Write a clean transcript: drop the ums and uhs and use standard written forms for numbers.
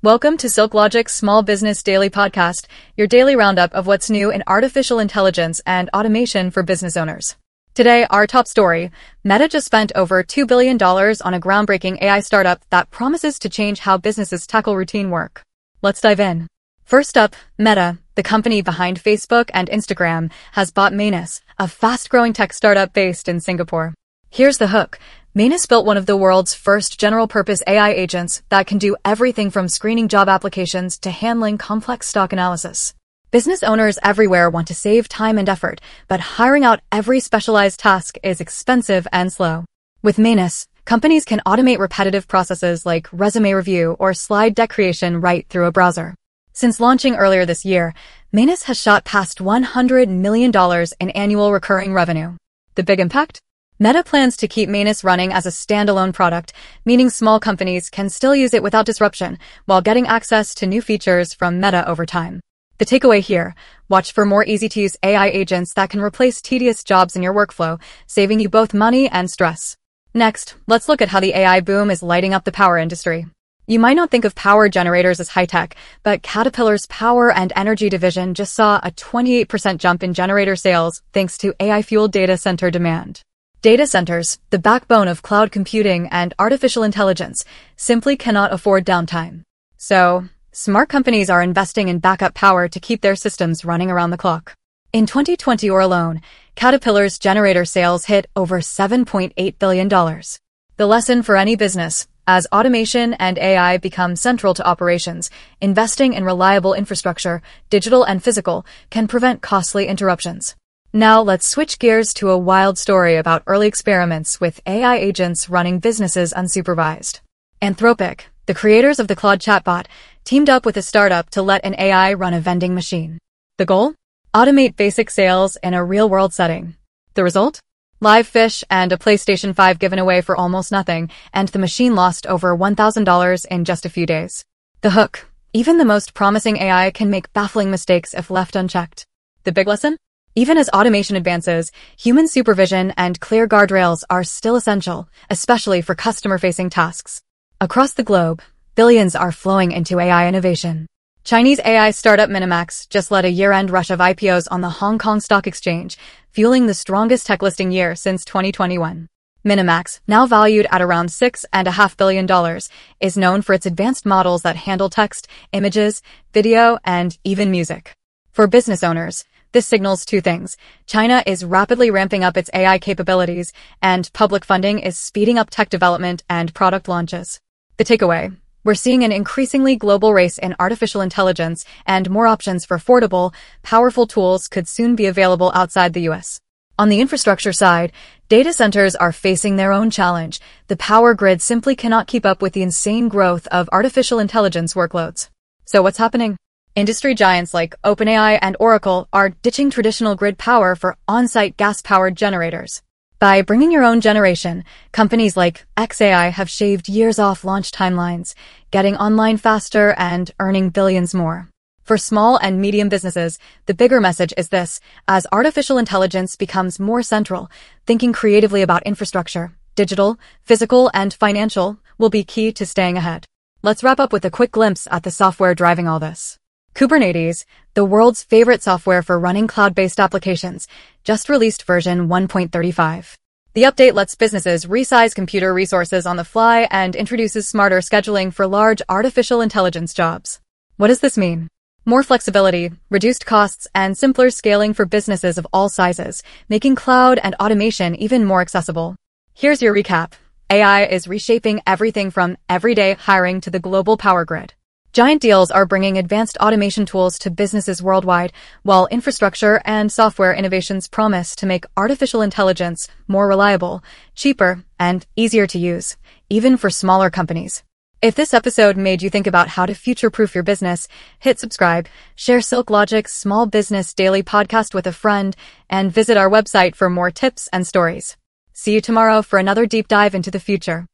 Welcome to Silk Logic's Small Business Daily Podcast, your daily roundup of what's new in artificial intelligence and automation for business owners. Today, our top story: Meta just spent over $2 billion on a groundbreaking AI startup that promises to change how businesses tackle routine work. Let's dive in. First up, Meta, the company behind Facebook and Instagram, has bought Manus, a fast-growing tech startup based in Singapore. Here's the hook. Manus built one of the world's first general-purpose AI agents that can do everything from screening job applications to handling complex stock analysis. Business owners everywhere want to save time and effort, but hiring out every specialized task is expensive and slow. With Manus, companies can automate repetitive processes like resume review or slide deck creation right through a browser. Since launching earlier this year, Manus has shot past $100 million in annual recurring revenue. The big impact? Meta plans to keep Manus running as a standalone product, meaning small companies can still use it without disruption while getting access to new features from Meta over time. The takeaway here: watch for more easy-to-use AI agents that can replace tedious jobs in your workflow, saving you both money and stress. Next, let's look at how the AI boom is lighting up the power industry. You might not think of power generators as high-tech, but Caterpillar's Power and Energy division just saw a 28% jump in generator sales thanks to AI-fueled data center demand. Data centers, the backbone of cloud computing and artificial intelligence, simply cannot afford downtime. So, smart companies are investing in backup power to keep their systems running around the clock. In 2020 alone, Caterpillar's generator sales hit over $7.8 billion. The lesson for any business: as automation and AI become central to operations, investing in reliable infrastructure, digital and physical, can prevent costly interruptions. Now let's switch gears to a wild story about early experiments with AI agents running businesses unsupervised. Anthropic, the creators of the Claude chatbot, teamed up with a startup to let an AI run a vending machine. The goal? Automate basic sales in a real-world setting. The result? Live fish and a PlayStation 5 given away for almost nothing, and the machine lost over $1,000 in just a few days. The hook: even the most promising AI can make baffling mistakes if left unchecked. The big lesson? Even as automation advances, human supervision and clear guardrails are still essential, especially for customer-facing tasks. Across the globe, billions are flowing into AI innovation. Chinese AI startup Minimax just led a year-end rush of IPOs on the Hong Kong Stock Exchange, fueling the strongest tech listing year since 2021. Minimax, now valued at around $6.5 billion, is known for its advanced models that handle text, images, video, and even music. For business owners, this signals two things: China is rapidly ramping up its AI capabilities, and public funding is speeding up tech development and product launches. The takeaway: we're seeing an increasingly global race in artificial intelligence, and more options for affordable, powerful tools could soon be available outside the US. On the infrastructure side, data centers are facing their own challenge. The power grid simply cannot keep up with the insane growth of artificial intelligence workloads. So what's happening? Industry giants like OpenAI and Oracle are ditching traditional grid power for on-site gas-powered generators. By bringing your own generation, companies like xAI have shaved years off launch timelines, getting online faster and earning billions more. For small and medium businesses, the bigger message is this: as artificial intelligence becomes more central, thinking creatively about infrastructure, digital, physical, and financial, will be key to staying ahead. Let's wrap up with a quick glimpse at the software driving all this. Kubernetes, the world's favorite software for running cloud-based applications, just released version 1.35. The update lets businesses resize computer resources on the fly and introduces smarter scheduling for large artificial intelligence jobs. What does this mean? More flexibility, reduced costs, and simpler scaling for businesses of all sizes, making cloud and automation even more accessible. Here's your recap. AI is reshaping everything from everyday hiring to the global power grid. Giant deals are bringing advanced automation tools to businesses worldwide, while infrastructure and software innovations promise to make artificial intelligence more reliable, cheaper, and easier to use, even for smaller companies. If this episode made you think about how to future-proof your business, hit subscribe, share Silk Logic's Small Business Daily Podcast with a friend, and visit our website for more tips and stories. See you tomorrow for another deep dive into the future.